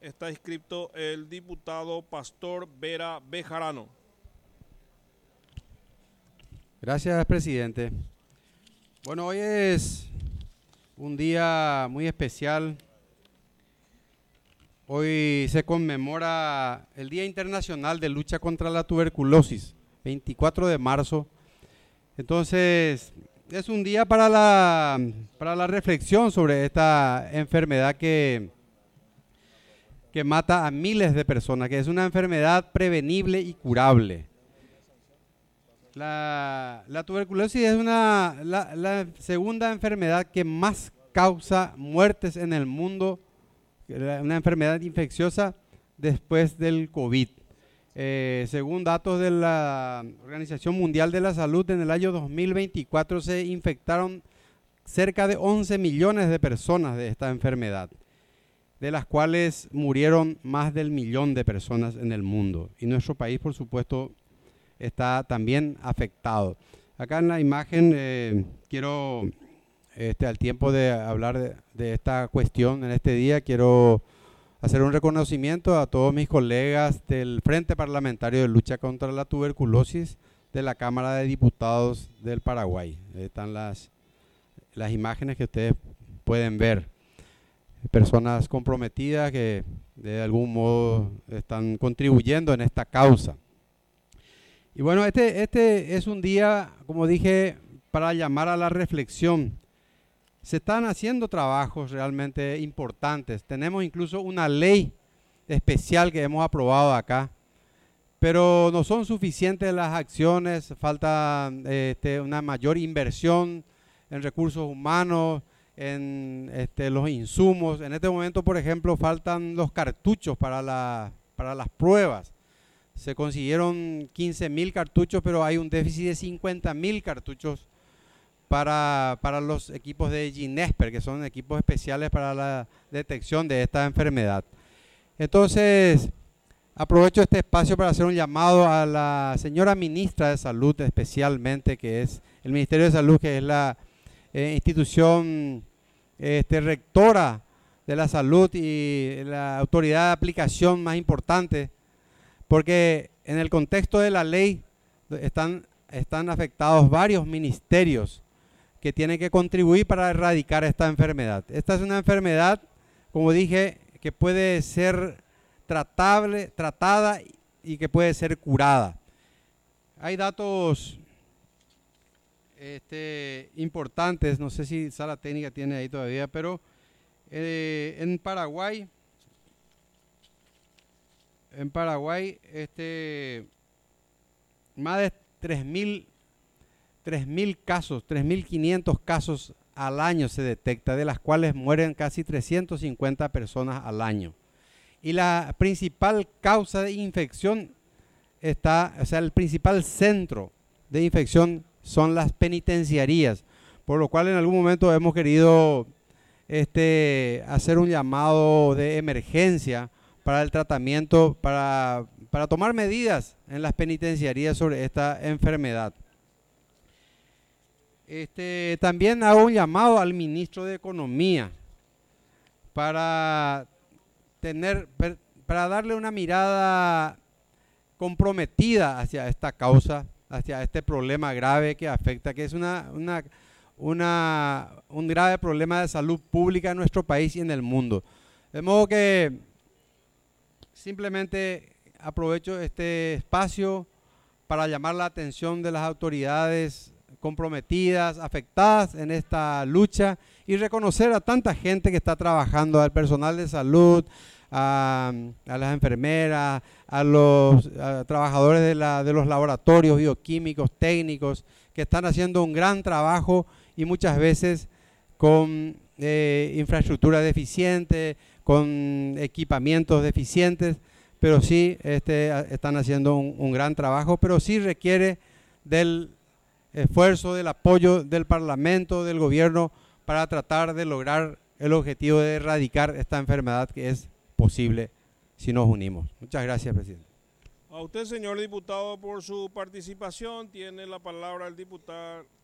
Está inscrito el diputado Pastor Vera Bejarano. Gracias, presidente. Bueno, hoy es un día muy especial. Hoy se conmemora el Día Internacional de Lucha contra la Tuberculosis, 24 de marzo. Entonces, es un día para la reflexión sobre esta enfermedad que mata a miles de personas, que es una enfermedad prevenible y curable. La tuberculosis es la segunda enfermedad que más causa muertes en el mundo, una enfermedad infecciosa después del COVID. Según datos de la Organización Mundial de la Salud, en el año 2024 se infectaron cerca de 11 millones de personas de esta enfermedad, de las cuales murieron más del 1.000.000 de personas en el mundo. Y nuestro país, por supuesto, está también afectado. Acá en la imagen quiero, al tiempo de hablar de esta cuestión en este día, quiero hacer un reconocimiento a todos mis colegas del Frente Parlamentario de Lucha contra la Tuberculosis de la Cámara de Diputados del Paraguay. Están las imágenes que ustedes pueden ver. Personas comprometidas que de algún modo están contribuyendo en esta causa. Y bueno, este es un día, como dije, para llamar a la reflexión. Se están haciendo trabajos realmente importantes. Tenemos incluso una ley especial que hemos aprobado acá, pero no son suficientes las acciones. Falta una mayor inversión en recursos humanos, en los insumos. En este momento, por ejemplo, faltan los cartuchos para las pruebas. Se consiguieron 15.000 cartuchos, pero hay un déficit de 50.000 cartuchos para los equipos de Ginesper, que son equipos especiales para la detección de esta enfermedad. Entonces, aprovecho este espacio para hacer un llamado a la señora ministra de Salud, especialmente, que es el Ministerio de Salud, que es la institución rectora de la salud y la autoridad de aplicación más importante, porque en el contexto de la ley están afectados varios ministerios que tienen que contribuir para erradicar esta enfermedad. Esta es una enfermedad, como dije, que puede ser tratada y que puede ser curada. Hay datos importantes, no sé si Sala Técnica tiene ahí todavía, pero en Paraguay, más de 3.000 casos, 3.500 casos al año se detecta, de las cuales mueren casi 350 personas al año. Y la principal causa de infección el principal centro de infección son las penitenciarías, por lo cual en algún momento hemos querido hacer un llamado de emergencia para el tratamiento, para tomar medidas en las penitenciarías sobre esta enfermedad. También hago un llamado al ministro de Economía para darle una mirada comprometida hacia esta causa, hacia este problema grave que afecta, que es un grave problema de salud pública en nuestro país y en el mundo. De modo que simplemente aprovecho este espacio para llamar la atención de las autoridades comprometidas, afectadas en esta lucha, y reconocer a tanta gente que está trabajando, al personal de salud, a las enfermeras, a los trabajadores de los laboratorios bioquímicos, técnicos, que están haciendo un gran trabajo y muchas veces con infraestructura deficiente, con equipamientos deficientes, pero sí están haciendo un gran trabajo, pero sí requiere del esfuerzo, del apoyo del Parlamento, del gobierno, para tratar de lograr el objetivo de erradicar esta enfermedad, que es posible si nos unimos. Muchas gracias, presidente. A usted, señor diputado, por su participación. Tiene la palabra el diputado